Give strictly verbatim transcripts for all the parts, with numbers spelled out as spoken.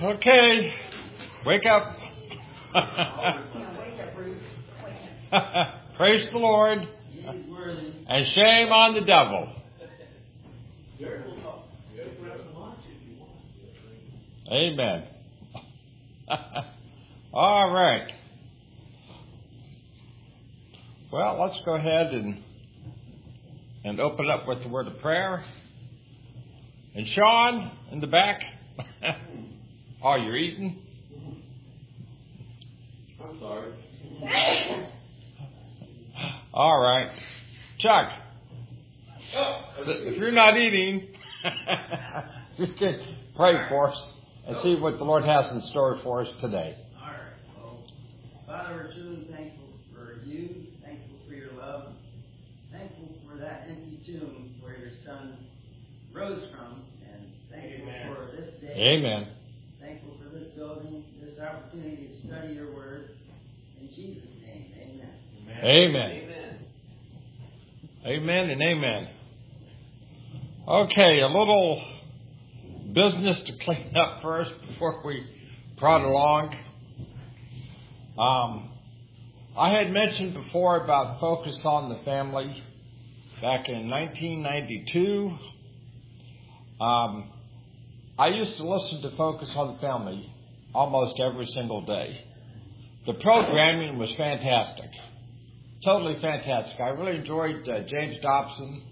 Okay, wake up. Praise the Lord. And shame on the devil. Amen. All right. Well, let's go ahead and and open up with the word of prayer. And Sean in the back. Oh, you're eating? I'm sorry. All right. Chuck, if you're not eating, you can pray for us and see what the Lord has in store for us today. All right. Well, Father, we're truly thankful for you, thankful for your love, thankful for that empty tomb where your Son rose from, and thankful Amen. For this day. Amen. Thankful for this building, this opportunity to study your word. In Jesus' name, amen. Amen. Amen. Amen and amen. Okay, a little business to clean up first before we prod along. Um, I had mentioned before about Focus on the Family back in nineteen ninety-two. Um, I used to listen to Focus on the Family almost every single day. The programming was fantastic. Totally fantastic. I really enjoyed uh, James Dobson.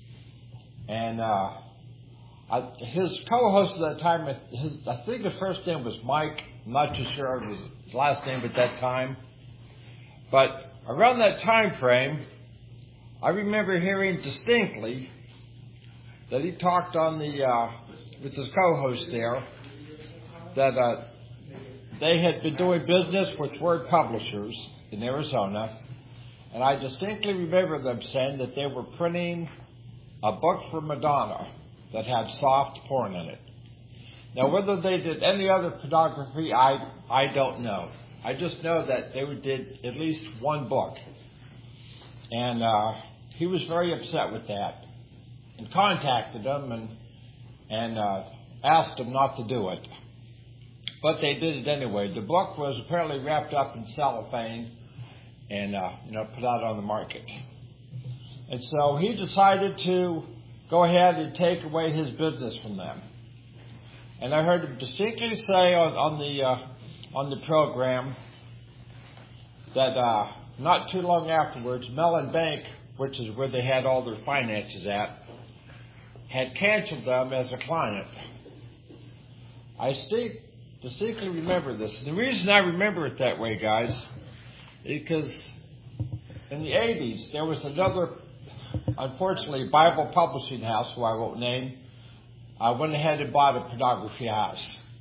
And uh, I, his co-host at that time, his, I think his first name was Mike. I'm not too sure of his last name at that time. But around that time frame, I remember hearing distinctly that he talked on the uh, with his co-host there that uh, they had been doing business with Word Publishers in Arizona. And I distinctly remember them saying that they were printing a book for Madonna that had soft porn in it. Now, whether they did any other pornography, I I don't know. I just know that they did at least one book. And uh, he was very upset with that and contacted them and, and uh, asked them not to do it. But they did it anyway. The book was apparently wrapped up in cellophane and, uh, you know, put out on the market. And so he decided to go ahead and take away his business from them. And I heard him distinctly say on, on the uh, on the program that uh, not too long afterwards, Mellon Bank, which is where they had all their finances at, had canceled them as a client. I st- distinctly remember this. And the reason I remember it that way, guys, because in the eighties, there was another, unfortunately, Bible publishing house, who I won't name, uh, went ahead and bought a pornography house.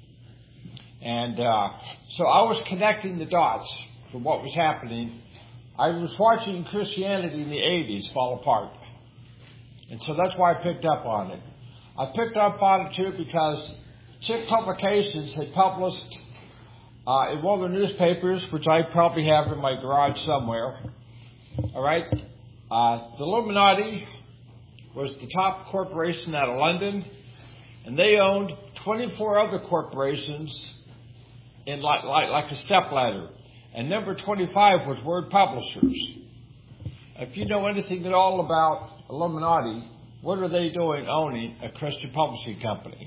And uh, so I was connecting the dots for what was happening. I was watching Christianity in the eighties fall apart. And so that's why I picked up on it. I picked up on it, too, because Chick Publications had published Uh, in one of the newspapers, which I probably have in my garage somewhere, all right, uh, the Illuminati was the top corporation out of London, and they owned twenty-four other corporations in like, like, like a stepladder. And number twenty-five was Word Publishers. If you know anything at all about Illuminati, what are they doing owning a Christian publishing company?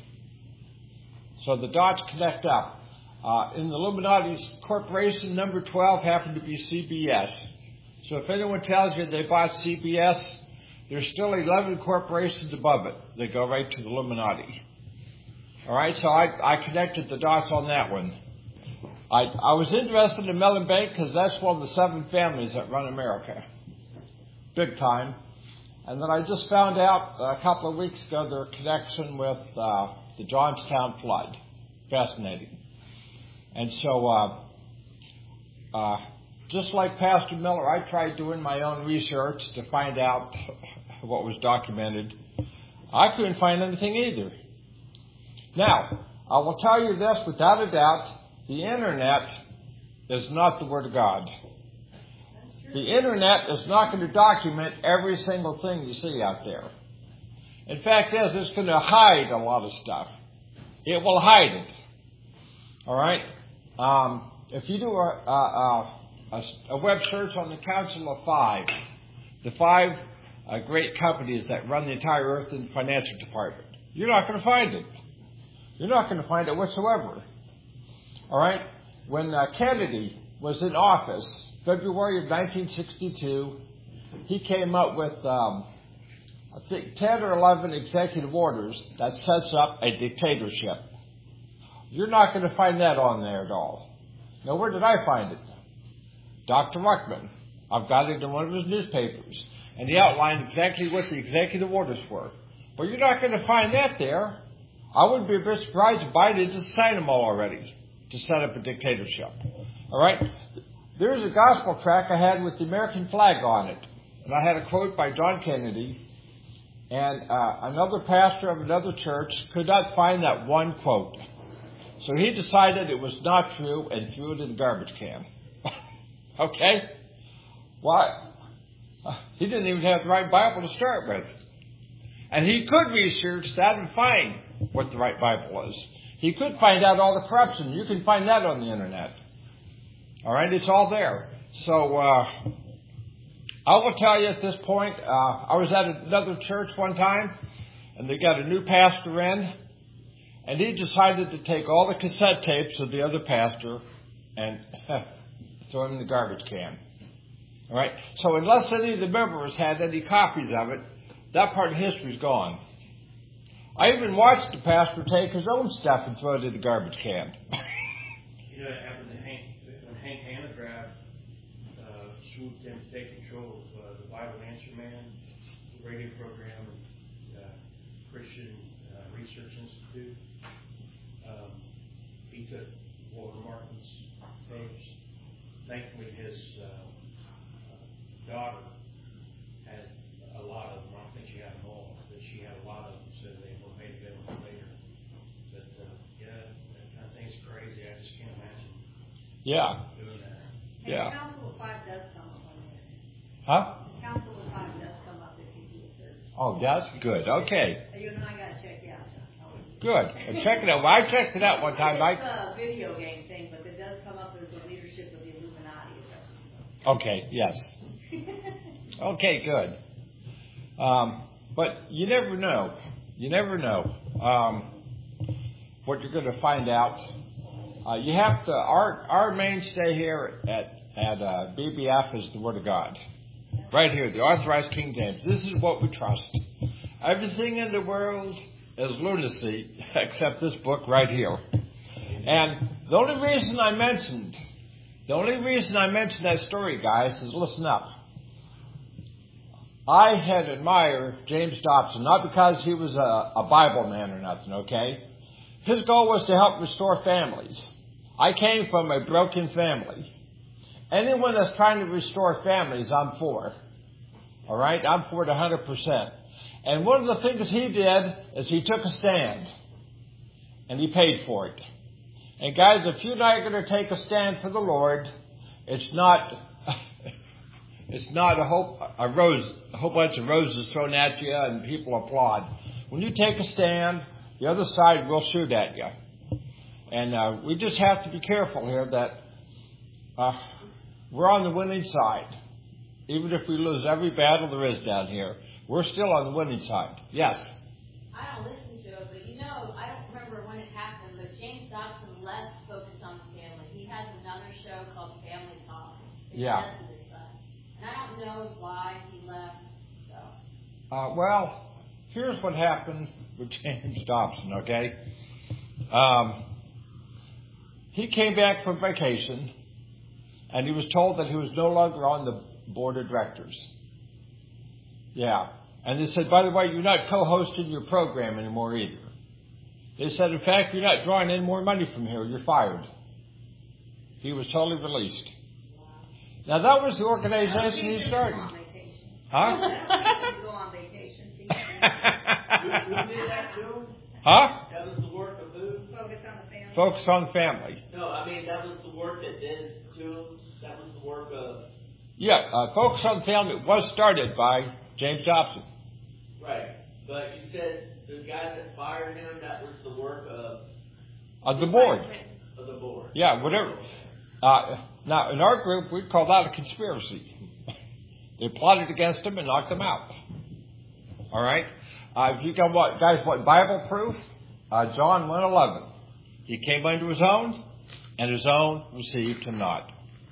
So the dots connect up. Uh, in the Illuminati's corporation, number twelve happened to be C B S. So if anyone tells you they bought C B S, there's still eleven corporations above it. They go right to the Illuminati. All right, so I, I connected the dots on that one. I, I was interested in Mellon Bank because that's one of the seven families that run America. Big time. And then I just found out a couple of weeks ago their connection with uh, the Johnstown flood. Fascinating. And so, uh, uh, just like Pastor Miller, I tried doing my own research to find out what was documented. I couldn't find anything either. Now, I will tell you this without a doubt, the Internet is not the Word of God. The Internet is not going to document every single thing you see out there. In fact, is it's going to hide a lot of stuff. It will hide it. All right? Um, if you do a, a, a, a web search on the Council of Five, the five uh, great companies that run the entire earth in the financial department, you're not going to find it. You're not going to find it whatsoever. All right? When uh, Kennedy was in office, February of nineteen sixty-two, he came up with, um, I think, ten or eleven executive orders that sets up a dictatorship. You're not going to find that on there at all. Now, where did I find it? Doctor Ruckman. I've got it in one of his newspapers. And he outlined exactly what the executive orders were. But you're not going to find that there. I wouldn't be a bit surprised if Biden just signed them all already to set up a dictatorship. All right? There's a gospel tract I had with the American flag on it. And I had a quote by John Kennedy. And uh, another pastor of another church could not find that one quote. So he decided it was not true and threw it in the garbage can. Okay? Why? Well, he didn't even have the right Bible to start with. And he could research that and find what the right Bible was. He could find out all the corruption. You can find that on the internet. All right? It's all there. So, uh, I will tell you at this point, uh, I was at another church one time, and they got a new pastor in, and he decided to take all the cassette tapes of the other pastor and throw them in the garbage can. All right? So unless any of the members had any copies of it, that part of history is gone. I even watched the pastor take his own stuff and throw it in the garbage can. You know, it happened to Hank, when Hank Hanegraaff uh, swooped in to take control of uh, the Bible Answer Man, the radio program, uh, Christian uh, Research Institute. Um, he took Walter Martin's tapes. Thankfully, his uh, uh, daughter had a lot of them. I don't think she had them all, but she had a lot of them, so they were made available later. But uh, yeah, that kind of thing's crazy. I just can't imagine Yeah. doing that. And Yeah. the Council of Five does come up on there. Huh? The Council of Five does come up if you do a search. Oh, that's good. Okay. You and I got to check it out. Good. And check it out. Well, I checked it out one time. It's I... a video game thing, but it does come up as the leadership of the Illuminati. Okay, yes. Okay, good. Um, but you never know. You never know um, what you're going to find out. Uh, you have to. Our our mainstay here at at uh, B B F is the Word of God, right here, the Authorized King James. This is what we trust. Everything in the world is lunacy except this book right here. And the only reason I mentioned, the only reason I mentioned that story, guys, is listen up. I had admired James Dobson, not because he was a, a Bible man or nothing, okay? His goal was to help restore families. I came from a broken family. Anyone that's trying to restore families, I'm for. All right? I'm for it one hundred percent. And one of the things he did is he took a stand. And he paid for it. And guys, if you're not going to take a stand for the Lord, it's not... It's not a whole, a rose, a whole bunch of roses thrown at you and people applaud. When you take a stand, the other side will shoot at you. And uh, we just have to be careful here that uh, we're on the winning side. Even if we lose every battle there is down here, we're still on the winning side. Yes? I don't listen to it, but you know, I don't remember when it happened, but James Dobson left Focus on the Family. He has another show called Family Talk. Yeah. I don't know why he left. So. Uh, well, here's what happened with James Dobson, okay? Um, he came back from vacation, and he was told that he was no longer on the board of directors. Yeah. And they said, by the way, you're not co-hosting your program anymore either. They said, in fact, you're not drawing any more money from here. You're fired. He was totally released. Now, that was the organization he started. Huh? Go on vacation. Who, who did that to him? Huh? That was the work of who? Focus on the Family. Focus on the Family. No, I mean, that was the work that did to him. That was the work of... Yeah, uh, Focus on the Family was started by James Dobson. Right. But you said the guy that fired him, that was the work of... Of the board. Of the board. Yeah, whatever. Uh, now, in our group, we'd call that a conspiracy. They plotted against him and knocked him out. All right? Uh, if you got what, guys want Bible proof, uh, John one eleven. He came unto his own, and his own received him not.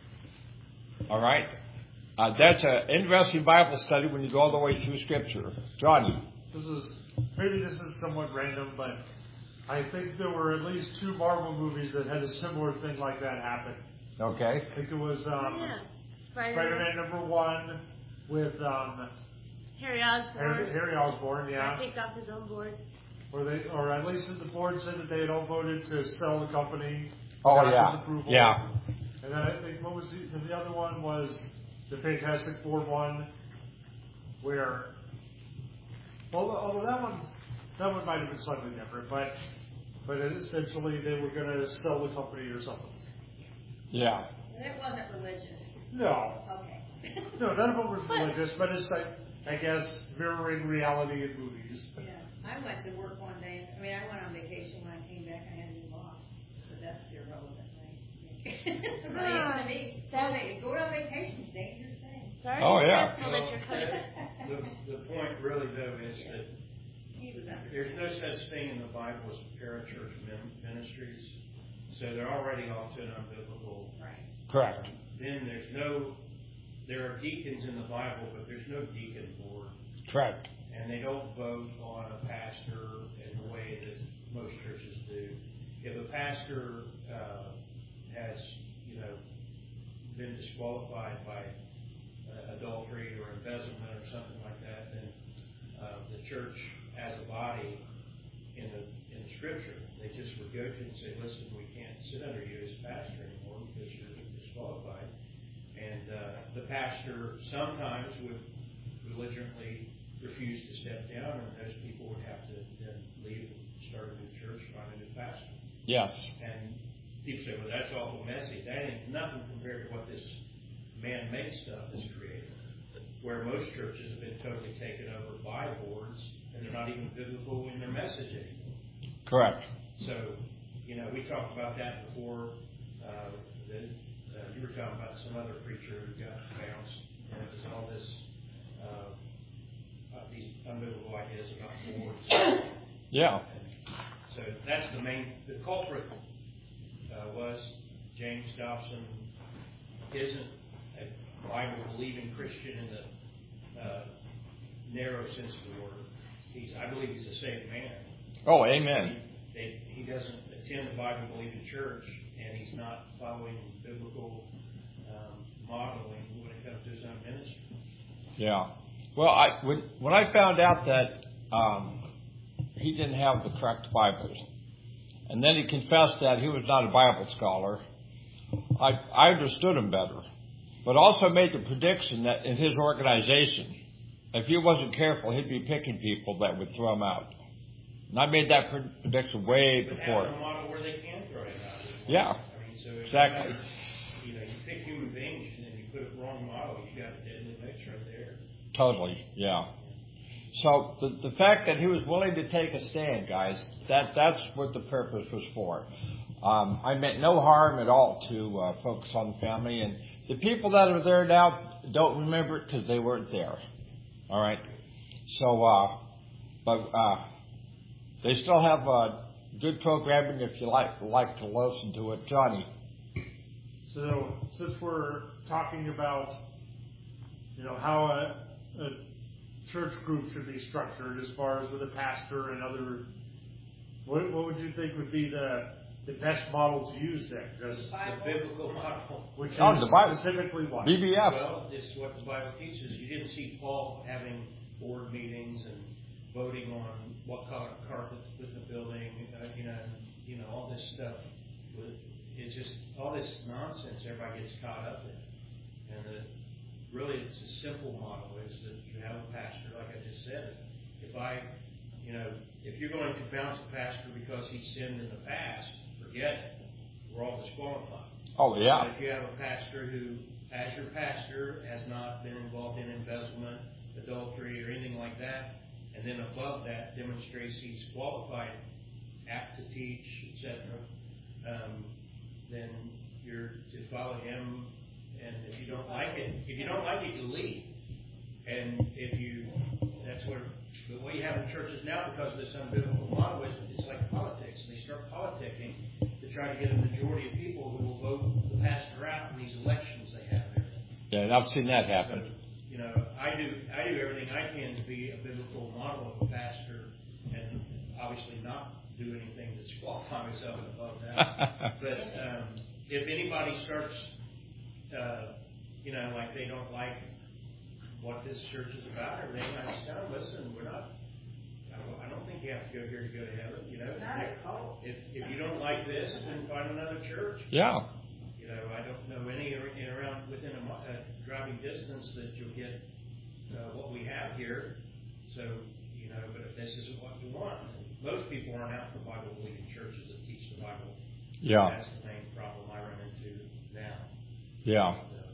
All right? Uh, that's an interesting Bible study when you go all the way through Scripture. Johnny. This is, maybe this is somewhat random, but I think there were at least two Marvel movies that had a similar thing like that happen. Okay. I think it was um, Yeah. Spider-Man. Spider-Man number one with um, Harry Osborn. Harry, Harry Osborn, Got yeah. kicked off his own board. Or they, or at least the board said that they had all voted to sell the company. Oh, without yeah. his approval. Yeah. And then I think what was the, and the other one was the Fantastic Four one, where, although, although that one, that one might have been slightly different, but, but essentially they were going to sell the company or something. Yeah. And it wasn't religious. No, Okay. no, none of them was religious, but it's like, I guess, mirroring reality in movies. Yeah. I went to work one day, I mean, I went on vacation, when I came back, I had a new boss, but that's irrelevant, right? Right, I mean, That- go on vacation, is a dangerous thing. Sorry, Oh, yeah. stressful that you're coming. The, the point really though is that He was under. there's no such thing in the Bible as parachurch min- ministries. So they're already off to an unbiblical. Right. Correct. Then there's no, there are deacons in the Bible, but there's no deacon board. Correct. And they don't vote on a pastor in the way that most churches do. If a pastor uh, has, you know, been disqualified by uh, adultery or embezzlement or something like that, then uh, the church as a body in the in the Scripture, they just would go to and say, listen, we can't sit under you as pastor anymore because you're disqualified. And uh, the pastor sometimes would belligerently refuse to step down, and those people would have to then leave and start a new church, find a new pastor. Yes. And people say, well, that's awful messy. That ain't nothing compared to what this man-made stuff is creating, where most churches have been totally taken over by boards, and they're not even biblical in their message anymore. Correct. So, you know, we talked about that before. Uh, the, uh, you were talking about some other preacher who got bounced, and it was all this, uh, uh, these unbiblical ideas about boards. Yeah. And so that's the main, the culprit uh, was James Dobson isn't a Bible-believing Christian in the uh, narrow sense of the word. He's, I believe he's a saved man. Oh, amen. He, they, he doesn't attend a Bible-believing church, and he's not following biblical um, modeling when it comes to his own ministry. Yeah. Well, I when when I found out that um, he didn't have the correct Bible, and then he confessed that he was not a Bible scholar, I I understood him better, but also made the prediction that in his organization, if he wasn't careful, he'd be picking people that would throw him out. And I made that prediction way But before. have a model where they can throw him out. Yeah. I mean, so if Exactly. You, you know, you pick human beings and then you put a wrong model, you got a deadly mix right there. Totally, yeah. So the the fact that he was willing to take a stand, guys, that that's what the purpose was for. Um, I meant no harm at all to uh, focus on the family, and the people that are there now don't remember it because they weren't there. All right. So, uh, but uh, they still have uh, good programming if you like like to listen to it, Johnny. So, since we're talking about, you know, how a, a church group should be structured as far as with a pastor and other, what, what would you think would be the the best model to use then? Just The biblical model. which is Oh, the Bible. specifically what? B B F. Well, it's what the Bible teaches. You didn't see Paul having board meetings and voting on what color carpet to put in the building, uh, you know, you know, all this stuff. With, it's just all this nonsense everybody gets caught up in. And the, really, it's a simple model is that you have a pastor, like I just said. If I, you know, if you're going to bounce a pastor because he sinned in the past, forget it. We're all disqualified. Oh yeah. But if you have a pastor who, as your pastor, has not been involved in embezzlement, adultery, or anything like that, and then above that demonstrates he's qualified, apt to teach, et cetera, um, then you're to follow him. And if you don't like it, if you don't like it, you leave. And if you, that's what, but what you have in churches now, because of this unbiblical model, is it's like politics. They start politicking to try to get a majority of people who will vote the pastor out in these elections they have there. Yeah, and I've seen that happen. So, you know, I do I do everything I can to be a biblical model of a pastor, and obviously not do anything to disqualify myself above that. But um, if anybody starts, uh, you know, like they don't like what this church is about, or anything, I just tell them, listen, we're not. I don't think you have to go here to go to heaven. You know, if if you don't like this, then find another church. Yeah. You know, I don't know any in around within a, a driving distance that you'll get uh, what we have here. So, you know, but if this isn't what you want, most people aren't out for Bible believing churches that teach the Bible. Yeah. That's the main problem I run into now. Yeah. So,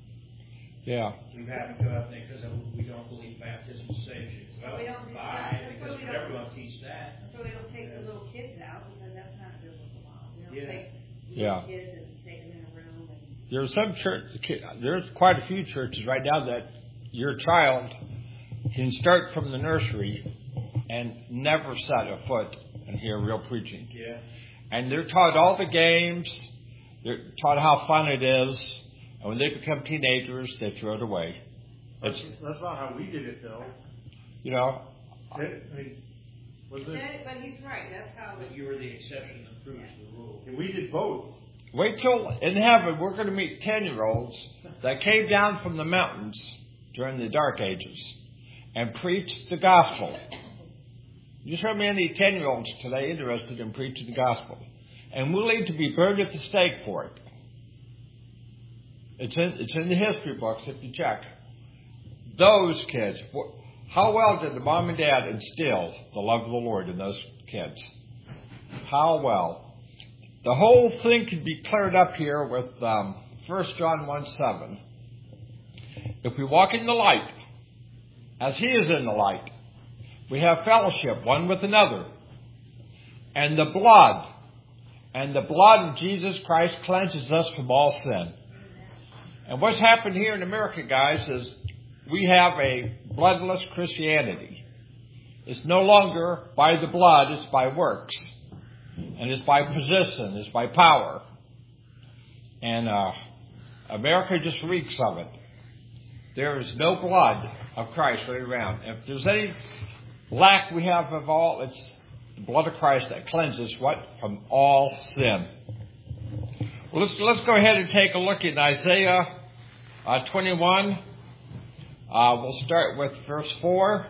yeah. we've had to go up there because we don't believe baptism saves you. Well, We don't do bye, that. That's because why we don't- everyone teach that. So we don't take the little kids out, because that's not a biblical model. We don't Yeah. take Yeah. little kids and take them in a room and. There's some church. There's quite a few churches right now that your child can start from the nursery and never set a foot and hear real preaching. Yeah. And they're taught all the games. They're taught how fun it is. And when they become teenagers, they throw it away. That's, It's, that's not how we did it, though. you know, I mean, was it? That- But he's right, that's how But it. you were the exception that proves the rule. We did both. wait till in heaven we're going to meet ten-year-olds that came down from the mountains during the Dark Ages and preached the gospel. You show me any ten-year-olds today interested in preaching the gospel, and willing to be burned at the stake for it. It's in, it's in the history books if you check. Those kids, how well did the mom and dad instill the love of the Lord in those kids? How well? The whole thing can be cleared up here with um, First John one seven. If we walk in the light, as he is in the light, we have fellowship one with another. And the blood, and the blood of Jesus Christ cleanses us from all sin. And what's happened here in America, guys, is we have a bloodless Christianity. It's no longer by the blood, it's by works. And it's by position, it's by power. And uh, America just reeks of it. There is no blood of Christ right around. If there's any lack we have of all, it's the blood of Christ that cleanses what? From all sin. Well, let's, let's go ahead and take a look at Isaiah uh, twenty-one. Uh, we'll start with verse four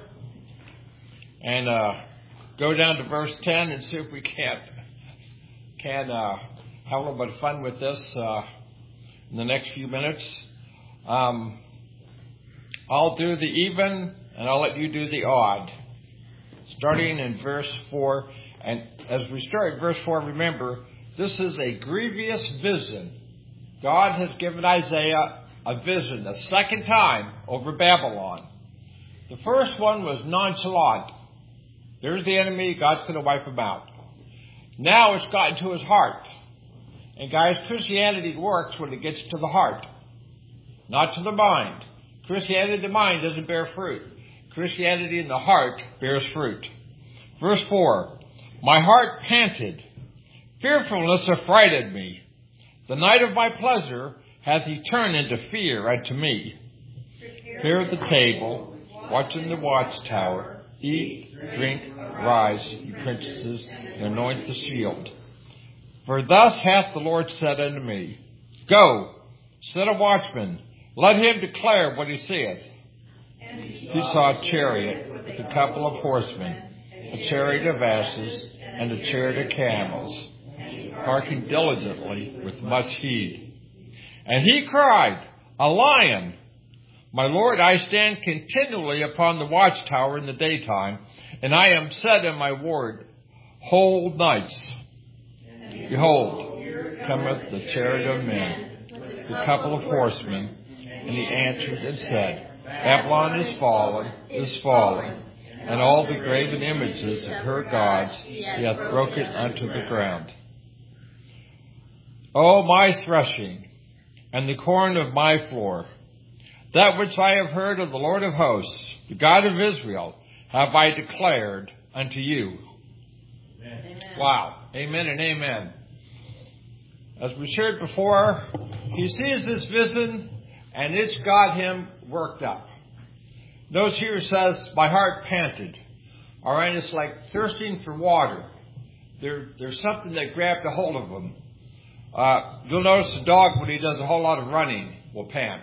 and uh, go down to verse ten and see if we can't can uh, have a little bit of fun with this uh, in the next few minutes. Um, I'll do the even and I'll let you do the odd. Starting in verse four. And as we start at verse four, remember, this is a grievous vision. God has given Isaiah a vision the second time over Babylon. The first one was nonchalant. There's the enemy. God's going to wipe him out. Now it's gotten to his heart. And guys, Christianity works when it gets to the heart, not to the mind. Christianity in the mind doesn't bear fruit. Christianity in the heart bears fruit. Verse four. My heart panted. Fearfulness affrighted me. The night of my pleasure hath he turned into fear unto me. Here at the table, watching the watchtower, eat, drink, rise, ye princesses, and anoint the shield. For thus hath the Lord said unto me, Go, set a watchman, let him declare what he saith. He saw a chariot with a couple of horsemen, a chariot of asses, and a chariot of camels, hearkening diligently with much heed. And he cried, A lion! My Lord, I stand continually upon the watchtower in the daytime, and I am set in my ward whole nights. Behold, cometh the chariot of men, the couple of horsemen, and he answered and said, Babylon is fallen, is fallen, and all the graven images of her gods he hath broken unto the ground. O my threshing, and the corn of my floor, that which I have heard of the Lord of hosts, the God of Israel, have I declared unto you. Amen. Amen. Wow. Amen and amen. As we shared before, he sees this vision, and it's got him worked up. Notice here it says, my heart panted. All right, it's like thirsting for water. There, there's something that grabbed a hold of him. Uh, you'll notice the dog, when he does a whole lot of running, will pant.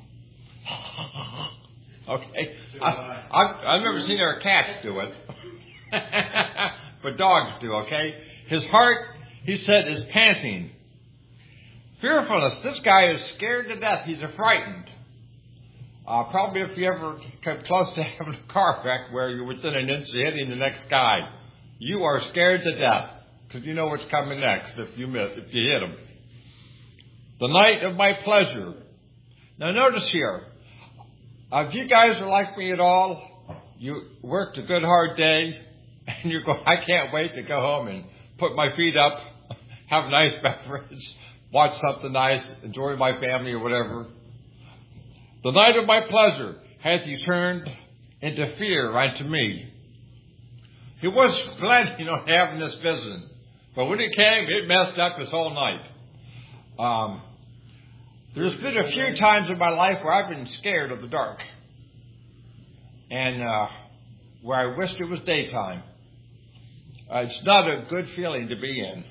Okay? I, I, I've never seen our cats do it. But dogs do, okay? His heart, he said, is panting. Fearfulness. This guy is scared to death. He's frightened. Uh, probably if you ever come close to having a car wreck where you're within an inch of hitting the next guy, you are scared to death because you know what's coming next if you miss, if you hit him. The night of my pleasure. Now notice here, uh, if you guys are like me at all, you worked a good hard day and you go, I can't wait to go home and put my feet up, have a nice beverage, watch something nice, enjoy my family or whatever. The night of my pleasure hath he turned into fear unto me. He was planning on having this vision, but when it came, it messed up his whole night. Um, there's been a few times in my life where I've been scared of the dark, and uh, where I wished it was daytime. Uh, it's not a good feeling to be in.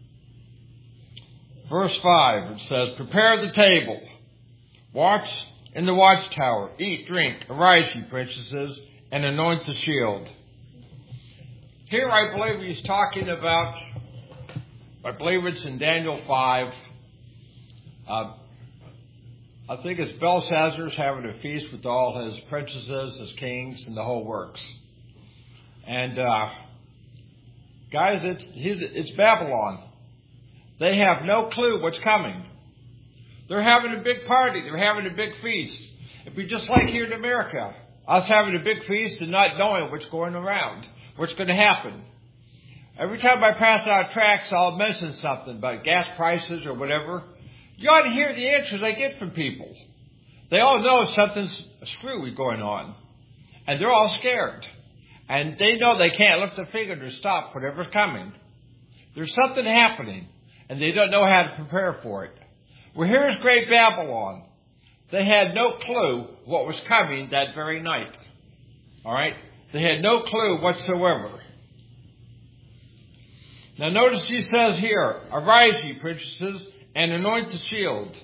Verse five, it says, prepare the table, watch in the watchtower, eat, drink, arise, ye princesses, and anoint the shield. Here I believe he's talking about, I believe it's in Daniel five. Uh, I think it's Belshazzar's having a feast with all his princesses, his kings, and the whole works. And uh, guys, it's, he's, it's Babylon. They have no clue what's coming. They're having a big party. They're having a big feast. It'd be just like here in America. Us having a big feast and not knowing what's going around, what's going to happen. Every time I pass out tracts, I'll mention something about gas prices or whatever. You ought to hear the answers I get from people. They all know something's screwy going on. And they're all scared. And they know they can't lift a finger to stop whatever's coming. There's something happening. And they don't know how to prepare for it. Well, here's great Babylon. They had no clue what was coming that very night. All right? They had no clue whatsoever. Now notice he says here, arise, ye princesses, and anoint the shield.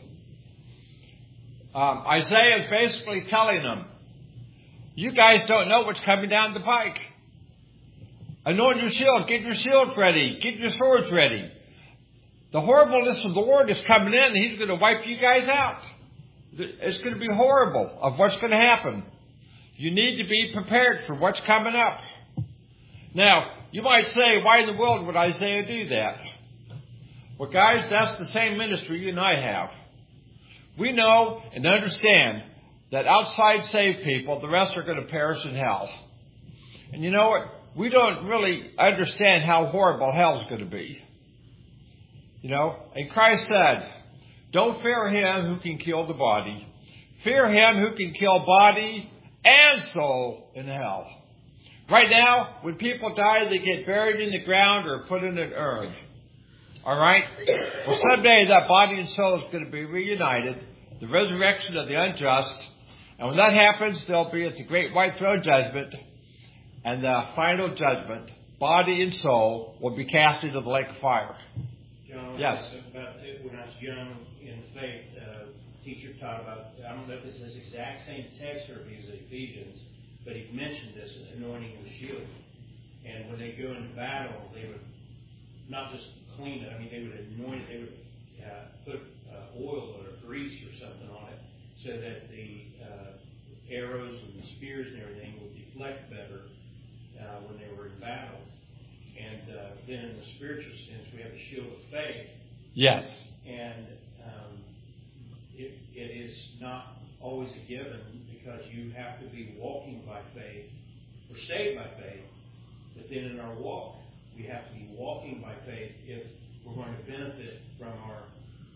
Um, Isaiah is basically telling them, you guys don't know what's coming down the pike. Anoint your shield. Get your shields ready. Get your swords ready. The horribleness of the Lord is coming in, and he's going to wipe you guys out. It's going to be horrible of what's going to happen. You need to be prepared for what's coming up. Now, you might say, why in the world would Isaiah do that? Well, guys, that's the same ministry you and I have. We know and understand that outside saved people, the rest are going to perish in hell. And you know what? We don't really understand how horrible hell's going to be. You know, and Christ said, don't fear him who can kill the body. Fear him who can kill body and soul in hell. Right now, when people die, they get buried in the ground or put in an urn. All right? Well, someday that body and soul is going to be reunited, the resurrection of the unjust. And when that happens, they'll be at the great white throne judgment. And the final judgment, body and soul, will be cast into the lake of fire. John, yes. About the, when I was young in the faith, uh, teacher taught about, I don't know if it's this exact same text or if it was Ephesians, but he mentioned this, anointing the shield. And when they go into battle, they would not just clean it, I mean, they would anoint it, they would uh, put uh, oil or grease or something on it so that the uh, arrows and the spears and everything would deflect better uh, when they were in battle. And uh, then in the spiritual sense, we have a shield of faith. Yes. And um, it, it is not always a given because you have to be walking by faith or saved by faith. But then in our walk, we have to be walking by faith if we're going to benefit from our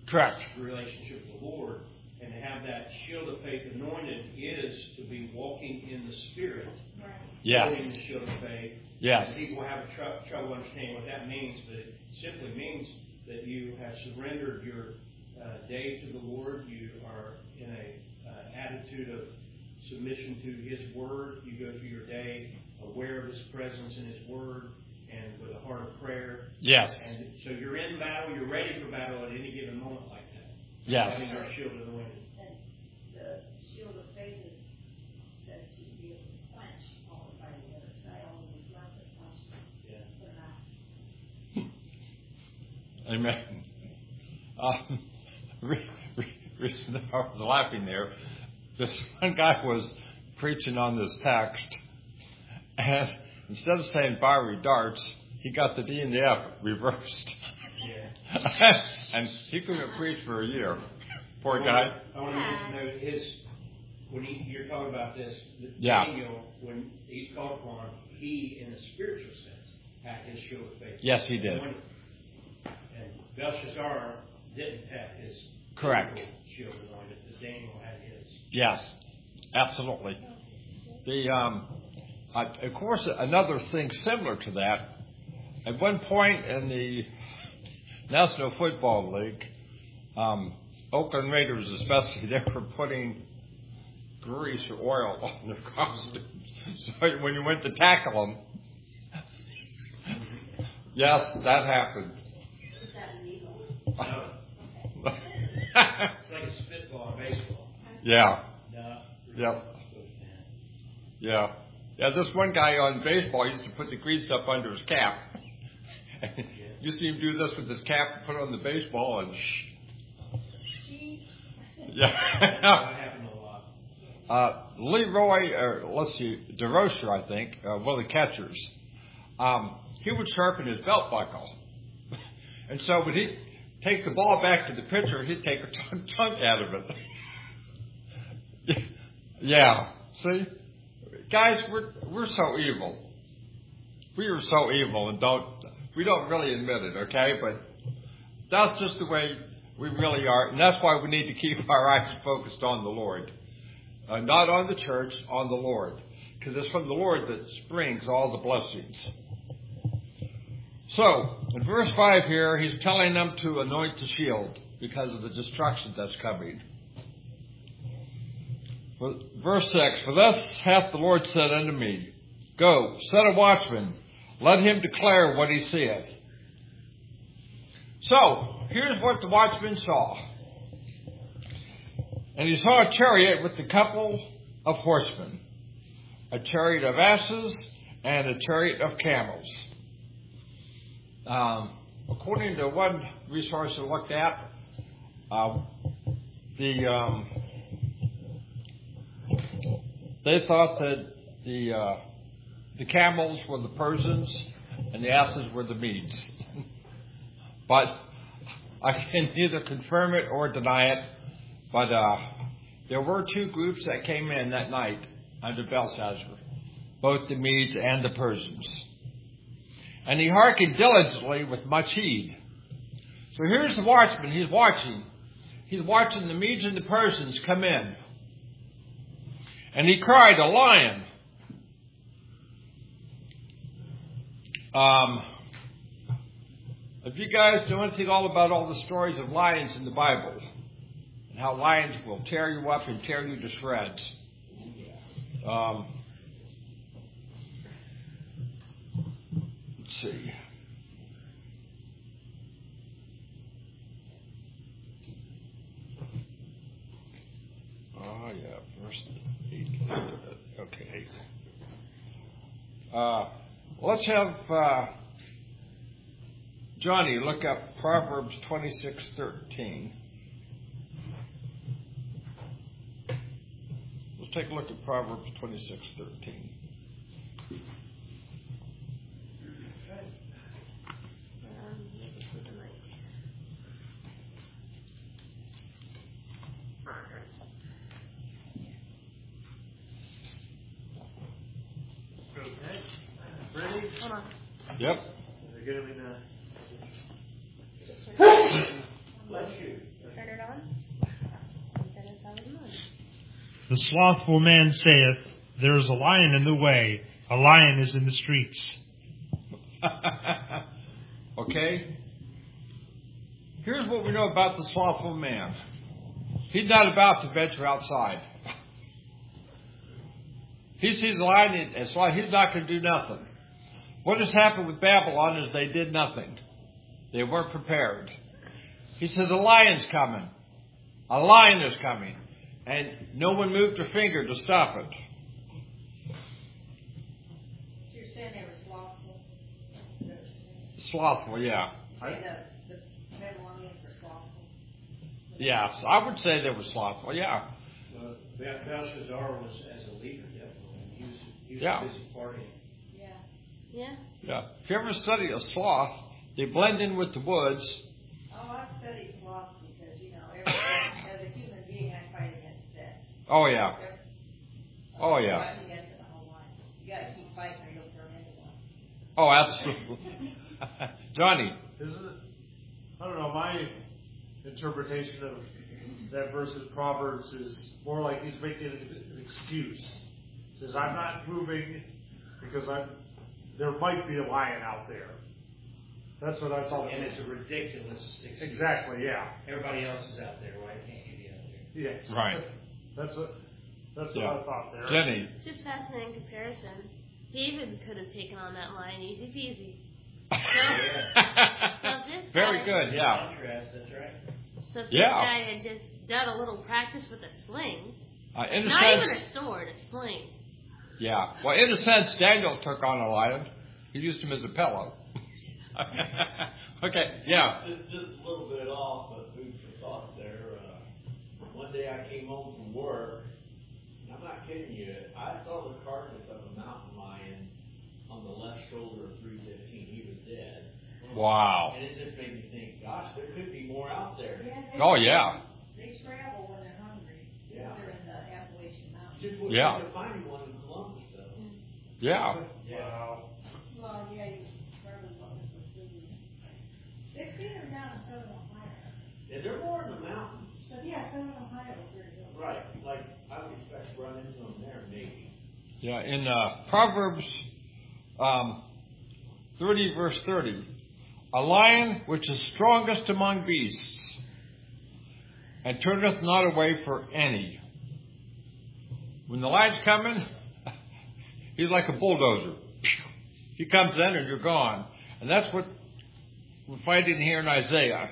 Correct. relationship with the Lord. And to have that shield of faith anointed is to be walking in the Spirit. Right. Yes. Holding the shield of faith. Yes. And people have a tr- trouble understanding what that means, but it simply means that you have surrendered your uh, day to the Lord. You are in a uh, attitude of submission to His Word. You go through your day aware of His presence in His Word and with a heart of prayer. Yes. And so you're in battle. You're ready for battle at any given moment like that. Yes. Having your shield anointed. And the shield of faith is that you be able to quench all the fiery darts. Not only reflect but quench them. Yeah. Put them out. Amen. Um, re- re- re- I was laughing there. This one guy was preaching on this text, and instead of saying fiery darts, he got the D and the F reversed. Yeah. And he couldn't preach for a year. Poor I guy. want to, I want to mention though, his, when he, you're talking about this, Yeah. Daniel, when he's called upon, he, in a spiritual sense, had his shield of faith. Yes, he did. And Belshazzar didn't have his Correct. shield anointed, as Daniel had his. Yes, absolutely. The um, uh, of course, another thing similar to that. At one point in the National Football League, um, Oakland Raiders especially, they were putting grease or oil on their costumes. So when you went to tackle them, yes, that happened. Is that illegal? No. It's like a spitball in baseball. Yeah, No. yeah, yeah. Yeah, this one guy on baseball used to put the grease up under his cap. You see him do this with his cap and put it on the baseball and yeah. That happened a lot. uh, Leroy, or let's see, DeRocher, I think, uh, one of the catchers, um, he would sharpen his belt buckle. And so when he'd take the ball back to the pitcher, he'd take a chunk out of it. Yeah, see? Guys, we're, we're so evil. We are so evil and don't, we don't really admit it, okay? But that's just the way we really are. And that's why we need to keep our eyes focused on the Lord. Uh, not on the church, on the Lord. Because it's from the Lord that springs all the blessings. So, in verse five here, he's telling them to anoint the shield because of the destruction that's coming. Verse six, for thus hath the Lord said unto me, go, set a watchman, let him declare what he seeth. So, here's what the watchman saw. And he saw a chariot with a couple of horsemen, a chariot of asses and a chariot of camels. Um, according to one resource I looked at, uh, the um, they thought that the uh, the camels were the Persians and the asses were the Medes. But I can neither confirm it or deny it. But uh, there were two groups that came in that night under Belshazzar, both the Medes and the Persians. And he hearkened diligently with much heed. So here's the watchman. He's watching. He's watching the Medes and the Persians come in. And he cried, a lion. Um, if you guys know anything all about all the stories of lions in the Bible, and how lions will tear you up and tear you to shreds. Um, let's see. Oh, yeah, verse eight. Okay, eight. Uh, let's have uh, Johnny look up Proverbs twenty-six thirteen. Let's take a look at Proverbs twenty-six thirteen. Okay. Ready? Hold on. Yep. We're going to Bless you. The slothful man saith, there is a lion in the way, a lion is in the streets. Okay? Here's what we know about the slothful man. He's not about to venture outside. He sees a lion, and so he's not going to do nothing. What has happened with Babylon is they did nothing. They weren't prepared. He says, a lion's coming. A lion is coming. And no one moved a finger to stop it. You're saying they were slothful? Is that what you're saying? Slothful, yeah. Say the, the Babylonians were slothful? Yes, I would say they were slothful, yeah. Uh, Belshazzar was as a leader, definitely. He was, he was Yeah. busy partying. Yeah. Yeah. Yeah. If you ever study a sloth, they blend in with the woods. Oh, I've studied sloth because, you know, every, as a human being, I fight against death. Oh, yeah. Every- Oh, yeah. I fight against it the whole life. You gotta keep fighting or you'll turn into one. Oh, absolutely. Johnny. Isn't it? I don't know. My interpretation of that verse in Proverbs is more like he's making an excuse. He says, I'm not moving because I'm. There might be a lion out there. That's what I thought. And it's a ridiculous excuse. Exactly. Yeah. Everybody else is out there. Why can't you be out there? Yes. Right. That's what. That's Yeah. what I thought there. Jenny. Just fascinating comparison. David could have taken on that lion easy peasy. So this Very guy, good, yeah. Contrast, that's right. So if Yeah. this guy had just done a little practice with a sling, Uh, in a not sense, even a sword, a sling. yeah. Well, in a sense, Daniel took on a lion. He used him as a pillow. Okay, yeah. Just, just a little bit off, but food for thought there. Uh, one day I came home from work, and I'm not kidding you, I saw the carcass of a mountain lion on the left shoulder of three fifteen. He was dead. Wow. And it just made me think, gosh, there could be more out there. Yeah, they, Oh, yeah. they travel when they're hungry. Yeah. They're in the Appalachian Mountains. Just wouldn't Yeah. yeah. finding one in Columbus, though. Yeah. Yeah. Wow. Well, yeah, you probably looking for food. They're feeding down in southern Ohio. Yeah, they're more in the mountains. But yeah, southern Ohio is very good. Right. Like, I would expect to run into them there, maybe. Yeah, in uh, Proverbs um, thirty, verse thirty, a lion which is strongest among beasts, and turneth not away for any. When the lion's coming, he's like a bulldozer. He comes in and you're gone. And that's what we're finding here in Isaiah.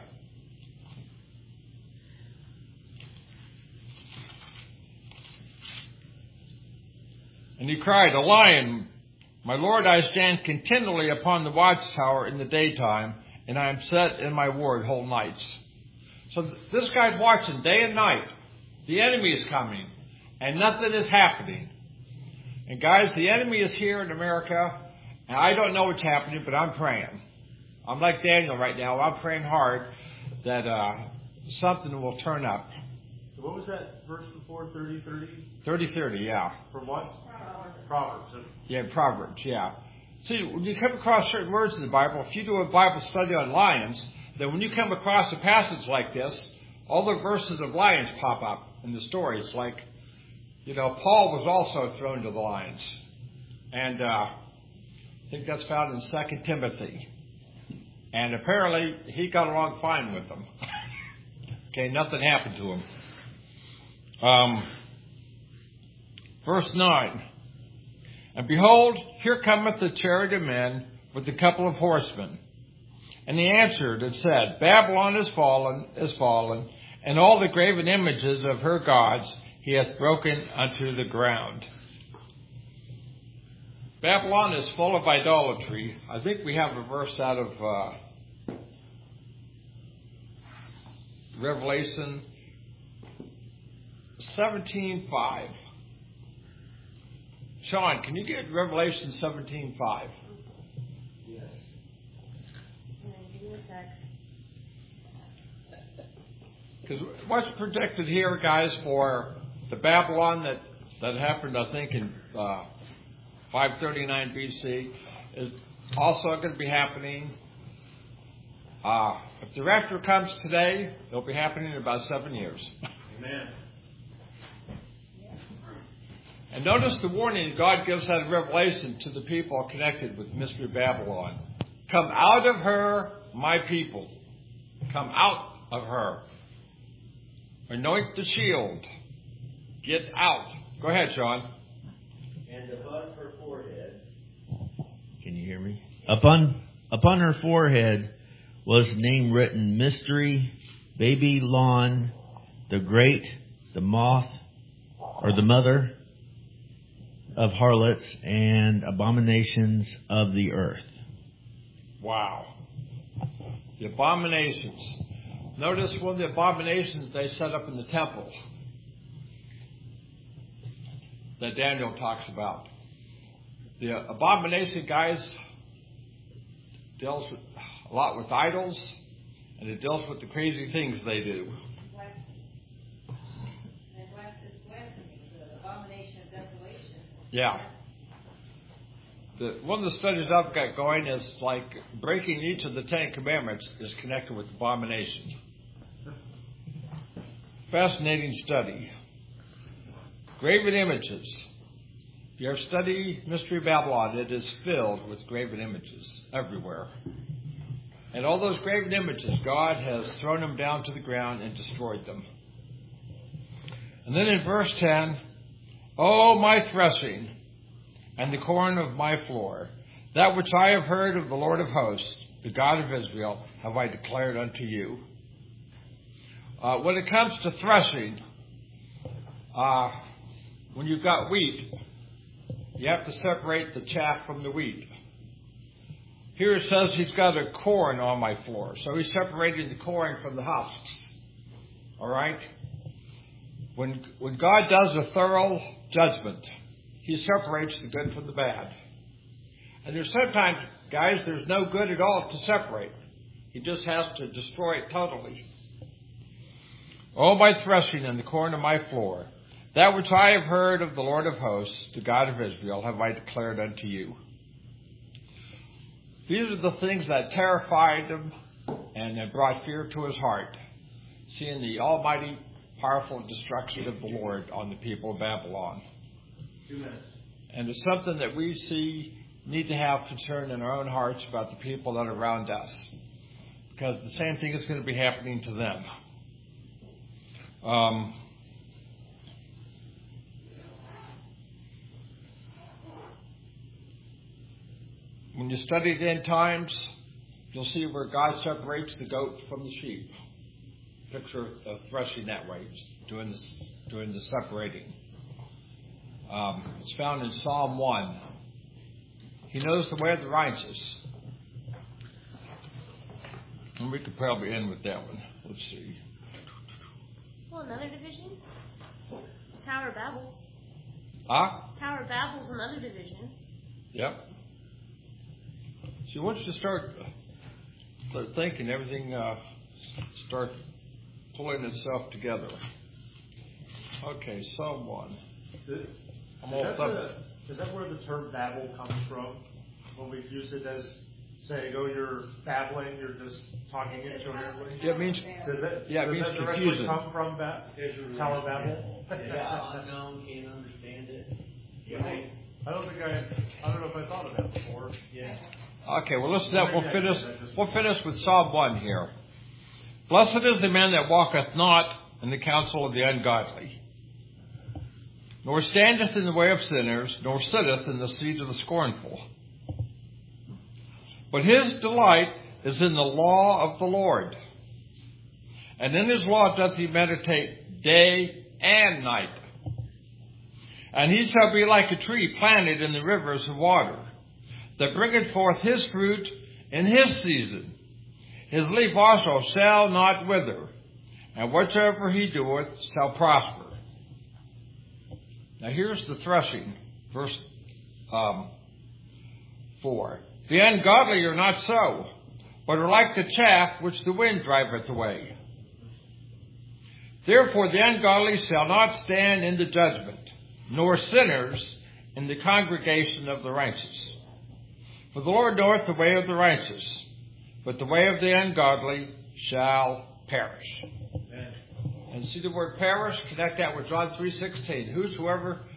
And he cried, a lion, my Lord, I stand continually upon the watchtower in the daytime, and I am set in my ward whole nights. So th- this guy's watching day and night. The enemy is coming, and nothing is happening. And guys, the enemy is here in America, and I don't know what's happening, but I'm praying. I'm like Daniel right now. I'm praying hard that uh, something will turn up. What was that verse before? Thirty, thirty. thirty thirty, yeah. From what? Proverbs. Yeah, Proverbs, yeah. See, when you come across certain words in the Bible, if you do a Bible study on lions, then when you come across a passage like this, all the verses of lions pop up in the stories. Like, you know, Paul was also thrown to the lions. And uh, I think that's found in Second Timothy. And apparently he got along fine with them. Okay, nothing happened to him. Um, verse nine. And behold, here cometh the chariot of men with a couple of horsemen. And he answered and said, Babylon is fallen, is fallen, and all the graven images of her gods he hath broken unto the ground. Babylon is full of idolatry. I think we have a verse out of uh, Revelation seventeen five. Sean, can you get Revelation seventeen five? Yes. Give me a sec. Because what's predicted here, guys, for the Babylon that, that happened, I think, in uh, five thirty-nine B C, is also going to be happening. Uh, if the rapture comes today, it'll be happening in about seven years. Amen. And notice the warning God gives out of Revelation to the people connected with Mystery Babylon. Come out of her, my people. Come out of her. Anoint the shield. Get out. Go ahead, Sean. And above her forehead. Can you hear me? Upon upon her forehead was the name written, Mystery Babylon, the Great, the Moth, or the Mother of harlots and abominations of the earth. Wow. The abominations. Notice one of the abominations they set up in the temple that Daniel talks about. The abomination, guys, deals with, a lot with idols, and it deals with the crazy things they do. Yeah. The, one of the studies I've got going is like breaking each of the Ten Commandments is connected with abomination. Fascinating study. Graven images. If you ever study Mystery Babylon, it is filled with graven images everywhere. And all those graven images, God has thrown them down to the ground and destroyed them. And then in verse ten, O my threshing, and the corn of my floor, that which I have heard of the Lord of hosts, the God of Israel, have I declared unto you. Uh, when it comes to threshing, uh, when you've got wheat, you have to separate the chaff from the wheat. Here it says he's got a corn on my floor, so he's separating the corn from the husks. All right? When, when God does a thorough judgment, he separates the good from the bad. And there's sometimes, guys, there's no good at all to separate. He just has to destroy it totally. O my threshing and the corn of my floor, that which I have heard of the Lord of hosts, the God of Israel, have I declared unto you. These are the things that terrified him and that brought fear to his heart, seeing the almighty, powerful destruction of the Lord on the people of Babylon. Two minutes. And it's something that we see, need to have concern in our own hearts about the people that are around us. Because the same thing is going to be happening to them. Um, when you study the end times, you'll see where God separates the goat from the sheep. Picture of threshing that way, doing the, doing the separating. Um, it's found in Psalm one. He knows the way of the righteous. And we could probably end with that one. Let's see. Well, another division? Tower of Babel. Ah? Tower of Babel's another division. Yep. See, once you start, start thinking, everything uh, starts pulling itself together. Okay, Psalm one. Is, I'm is, all that up. the, is that where the term babble comes from? When we use it as saying, oh, you're babbling, you're just talking incoherently? Yeah, it means, Does that, yeah, it does means that directly confusion. come from ba- Tower of Babel? Yeah, unknown, can't understand it. Yeah. I don't think I, I don't know if I thought of that before. Yeah. Okay, well, listen to that. We'll finish, we'll finish with Psalm one here. Blessed is the man that walketh not in the counsel of the ungodly, nor standeth in the way of sinners, nor sitteth in the seat of the scornful. But his delight is in the law of the Lord, and in his law doth he meditate day and night. And he shall be like a tree planted in the rivers of water, that bringeth forth his fruit in his season. His leaf also shall not wither, and whatsoever he doeth shall prosper. Now here's the threshing, verse um, four. The ungodly are not so, but are like the chaff which the wind driveth away. Therefore the ungodly shall not stand in the judgment, nor sinners in the congregation of the righteous. For the Lord knoweth the way of the righteous, but the way of the ungodly shall perish. Amen. And see the word perish, connect that with John three sixteen. Whosoever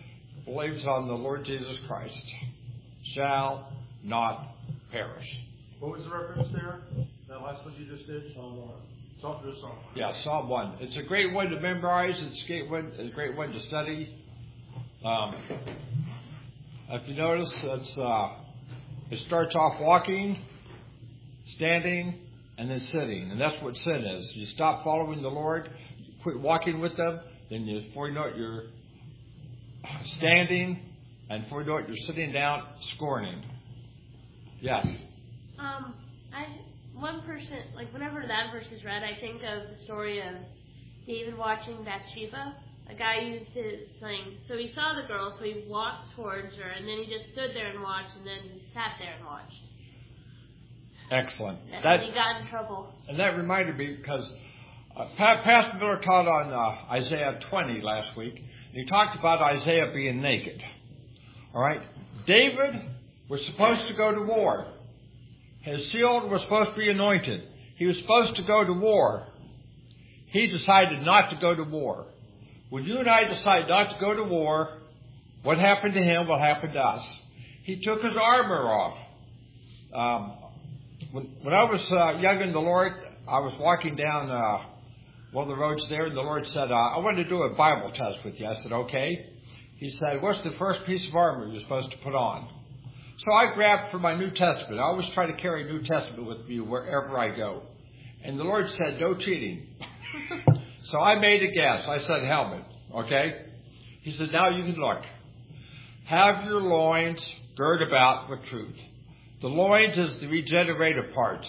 believes on the Lord Jesus Christ shall not perish. What was the reference there? That last one you just did? Psalm one. Psalm, just Psalm one. Yeah, Psalm one. It's a great one to memorize. It's a great one, a great one to study. Um, if you notice, it's, uh, it starts off walking, standing, and then sitting. And that's what sin is. You stop following the Lord, you quit walking with them, then you, before you know it, you're standing, and before you know it, you're sitting down, scorning. Yes? Um, I one person, like whenever that verse is read, I think of the story of David watching Bathsheba. A guy used his thing. So he saw the girl, so he walked towards her, and then he just stood there and watched, and then he sat there and watched. Excellent. And That, he got in trouble. and that reminded me because uh, pa- Pastor Miller taught on uh, Isaiah twenty last week, and he talked about Isaiah being naked. All right? David was supposed to go to war. His shield was supposed to be anointed. He was supposed to go to war. He decided not to go to war. When you and I decide not to go to war, what happened to him will happen to us. He took his armor off. Um, when, when I was uh, young in the Lord, I was walking down uh, one of the roads there, and the Lord said, uh, I want to do a Bible test with you. I said, okay. He said, what's the first piece of armor you're supposed to put on? So I grabbed for my New Testament. I always try to carry New Testament with me wherever I go. And the Lord said, no cheating. So I made a guess. I said helmet, okay? He said, now you can look. Have your loins girt about with truth. The loins is the regenerative parts.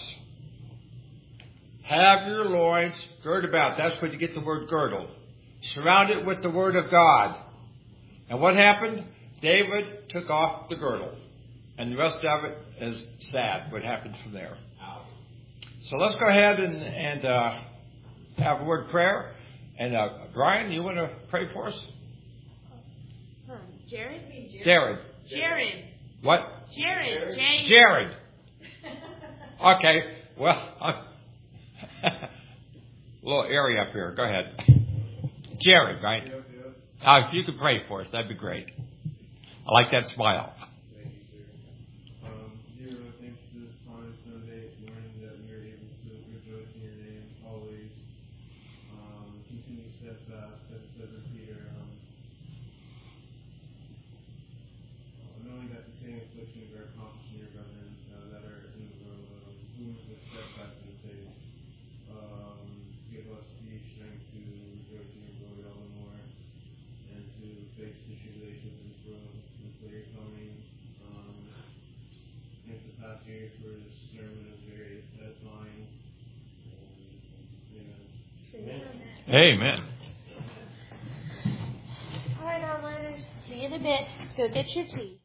Have your loins girt about. That's where you get the word girdle. Surround it with the word of God. And what happened? David took off the girdle. And the rest of it is sad, what happened from there. So let's go ahead and, and uh, have a word of prayer. And uh, Brian, you want to pray for us? Hmm. Jared? Jared. Jared. What? Jared. Jared. Jared. Okay. Well, I'm a little airy up here. Go ahead. Jared, right? Yep, yep. Uh, if you could pray for us, that'd be great. I like that smile. Thank you, sir. Um, dear Lord, thanks for this fine Sunday morning that we are able to rejoice in your name always. Um, continue steadfast, as said Peter. Um, knowing that the same afflictions are accomplished in your brethren uh, that are in the world, um, whom is steadfast in faith. Um, give us the strength to rejoice in your glory all the more, and to face the tribulations of this world until you're coming. Um, thanks to Pastor here for his sermon, it was very edifying. And, yeah. Amen. All right, outliners. See you in a bit. Go get your tea.